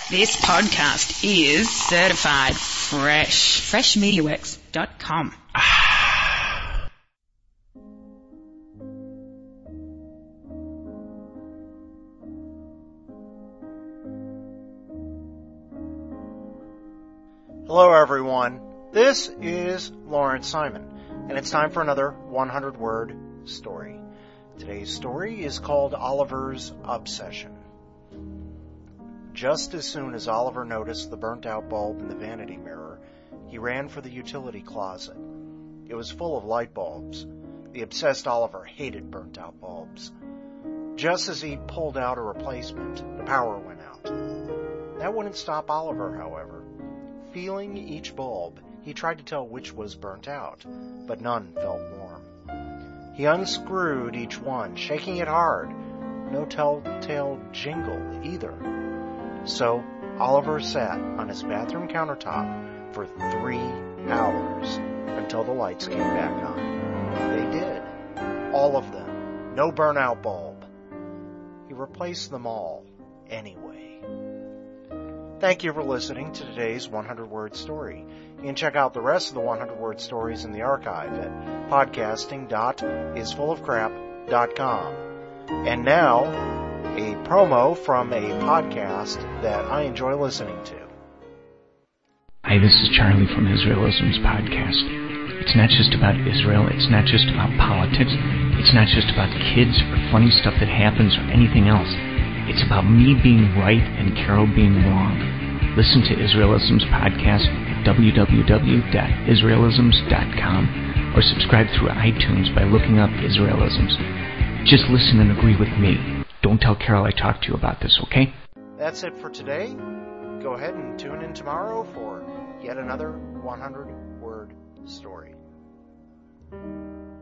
This podcast is certified fresh. FreshMediaWorks.com. Hello everyone, this is Lawrence Simon, and it's time for another 100-word story. Today's story is called Oliver's Obsession. Just as soon as Oliver noticed the burnt-out bulb in the vanity mirror, he ran for the utility closet. It was full of light bulbs. The obsessed Oliver hated burnt-out bulbs. Just as he pulled out a replacement, the power went out. That wouldn't stop Oliver, however. Feeling each bulb, he tried to tell which was burnt out, but none felt warm. He unscrewed each one, shaking it hard. No telltale jingle either. So Oliver sat on his bathroom countertop for 3 hours until the lights came back on. They did. All of them. No burnout bulb. He replaced them all anyway. Thank you for listening to today's 100-word story. You can check out the rest of the 100-word stories in the archive at podcasting.isfullofcrap.com. And now, a promo from a podcast that I enjoy listening to. Hi, this is Charlie from Israelism's podcast. It's not just about Israel. It's not just about politics. It's not just about kids or funny stuff that happens or anything else. It's about me being right and Carol being wrong. Listen to Israelism's podcast at www.israelisms.com or subscribe through iTunes by looking up Israelisms. Just listen and agree with me. Don't tell Carol I talked to you about this, okay? That's it for today. Go ahead and tune in tomorrow for yet another 100-word story.